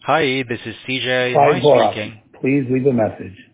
Hi, this is CJ Try Moy Borat. speaking. Please leave a message.